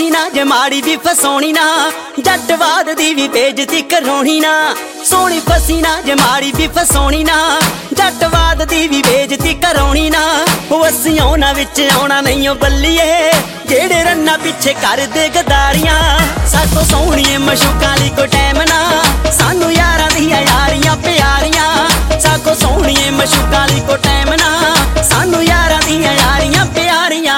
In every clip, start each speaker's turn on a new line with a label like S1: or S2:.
S1: ਫਸੀ ਨਾ ਜੇ ਮਾੜੀ ਵੀ ਫਸਾਉਣੀ ਨਾ, ਜੱਟਵਾਦ ਦੀ ਵੀ ਬੇਇੱਜ਼ਤੀ ਕਰਾਉਣੀ ਨਾ। ਸੋਹਣੀ ਫਸੀ ਨਾ ਜੇ ਮਾੜੀ ਵੀ ਫਸਾਉਣੀ ਨਾ, ਜੱਟਵਾਦ ਦੀ ਵੀ ਬੇਇੱਜ਼ਤੀ ਕਰਾਉਣੀ ਨਾ। ਉਹ ਅਸੀਂ ਉਹਨਾਂ ਵਿੱਚ ਆਉਣਾ ਨਹੀਂ ਓ ਬੱਲੀਏ, ਜਿਹੜੇ ਰੰਨਾਂ ਪਿੱਛੇ ਕਰਦੇ ਗਦਾਰੀਆਂ। ਸਾਤੋਂ ਸੋਹਣੀਏ ਮਸ਼ੂਕਾਂ ਲਈ ਕੋਈ ਟਾਈਮ ਨਾ, ਸਾਨੂੰ ਯਾਰਾਂ ਦੀਆਂ ਯਾਰੀਆਂ ਪਿਆਰੀਆਂ। ਸਾਤੋਂ ਸੋਹਣੀਏ ਮਸ਼ੂਕਾਂ ਲਈ ਕੋਈ ਟਾਈਮ ਨਾ, ਸਾਨੂੰ ਯਾਰਾਂ ਦੀਆਂ ਯਾਰੀਆਂ ਪਿਆਰੀਆਂ।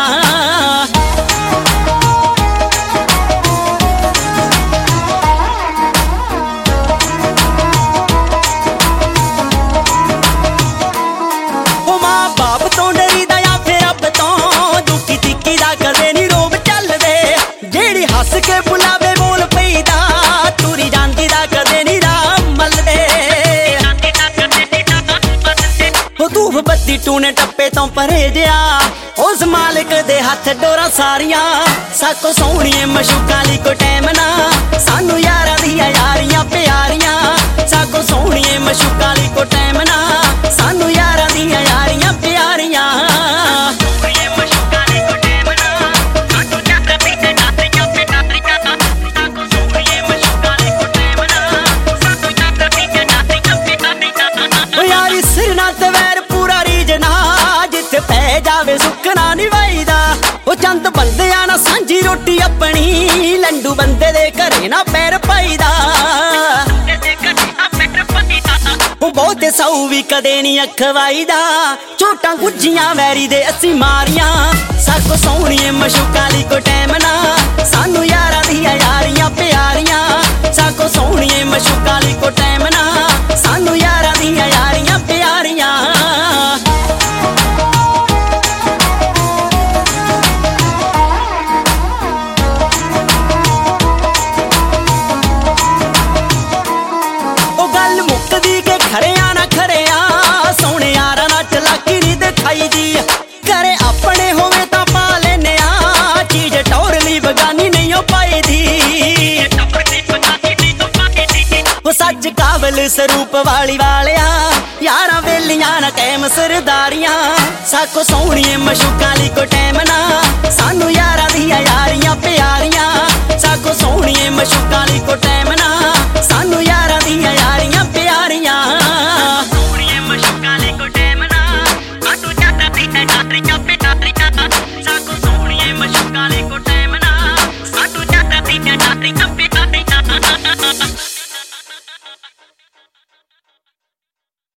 S1: ਹੱਸ ਕੇ ਬੁਲਾਵੇ ਬੋਲ ਪਈਦਾ, ਤੁਰੀ ਜਾਂਦੀ ਦਾ ਕਦੇ ਨੀ ਰਾਹ ਮੱਲਦੇ। ਉਹ ਧੂਫ ਬੱਤੀ ਟੂਣੇ ਟੱਪੇ ਤੋਂ ਪਰੇ ਜਿਆ, ਉਸ ਮਾਲਕ ਦੇ ਹੱਥ ਡੋਰਾਂ ਸਾਰੀਆਂ। ਸਾਕੋ ਸੋਹਣੀਏ ਮਸ਼ੂਕਾਂ ਲਈ ਕੋਈ ਟਾਈਮ ਨਾ, ਸਾਨੂੰ ਯਾਰਾਂ ਦੀਆਂ ਯਾਰੀਆਂ ਪਿਆਰੀਆਂ। ਸਾਕੋ ਸੋਹਣੀਏ ਮਸ਼ੂਕਾਂ ਲਈ ਕੋਈ ਟਾਈਮ ਨਾ, ਸਾਨੂੰ ਯਾਰਾਂ ਦੀਆਂ ਯਾਰੀਆਂ ਪਿਆਰੀਆਂ। ਪੈ ਜਾਵੇ ਸੁੱਕਣਾ ਨੀ ਵਈਦਾ, ਉਹ ਚੰਦ ਬੰਦਿਆਂ ਨਾਲ ਸਾਂਝੀ ਰੋਟੀ ਆਪਣੀ, ਲੰਡੂ ਬੰਦੇ ਦੇ ਘਰੇ ਨਾ ਪੈਰ ਪਾਈਦਾ। ਉਹ ਬਹੁਤੇ ਸੌ ਵੀ ਕਦੇ ਨੀ ਅਖਵਾਈਦਾ, ਝੋਟਾਂ ਗੁੱਜੀਆਂ ਵੈਰੀ ਦੇ ਅਸੀਂ ਮਾਰੀਆਂ। ਸਾਕੋ ਸੋਹਣੀਏ ਮਸ਼ੂਕਾਂ ਲਈ ਕੋਈ ਟਾਈਮ ਨਾ, ਸਾਨੂੰ ਯਾਰਾਂ ਦੀਆਂ ਯਾਰੀਆਂ ਪਿਆਰੀਆਂ। ਸਾਕੋ ਸੋਹਣੀਏ ਮਸ਼ੂਕਾਂ ਲਈ ਕੋਈ ਟਾਈਮ ਨਾ, ਸਾਨੂੰ ਯਾਰਾਂ ਦੀਆਂ ਯਾਰੀਆਂ ਪਿਆਰੀਆਂ। ਖੜਿਆ ਨਾ ਖੜਿਆ ਸੋਹਣੇ ਯਾਰਾਂ ਨਾਲ ਚਲਾਕੀ ਨੀ ਦਿਖਾਈ ਦੀ, ਘਰੇ ਆਪਣੇ ਹੋਵੇ ਤਾਂ ਪਾ ਲੈਨੇ ਆ, ਚੀਜ਼ ਟੌਰ ਲਈ ਬਗਾਨੀ ਨਹੀਂ ਓ ਪਾਈ ਦੀ। ਉਹ ਸੱਚ ਕਾਬਲ ਸਰੂਪ ਵਾਲੀ ਵਾਲਿਆ, ਯਾਰਾਂ ਵੇਲੀਆਂ ਨਾ ਕਾਇਮ ਸਰਦਾਰੀਆਂ। ਸਾਕੋ ਸੋਹਣੀਏ ਮਸ਼ੂਕਾਂ ਲਈ ਕੋਈ ਟਾਈਮ ਨਾ, ਸਾਨੂੰ ਯਾਰਾਂ ਦੀਆਂ ਯਾਰੀਆਂ ਪਿਆਰੀਆਂ। ਸਾਕੋ ਸੋਹਣੀਏ ਮਸ਼ੂਕਾਂ ਲਈ ਕੋਈ ਟਾਈਮ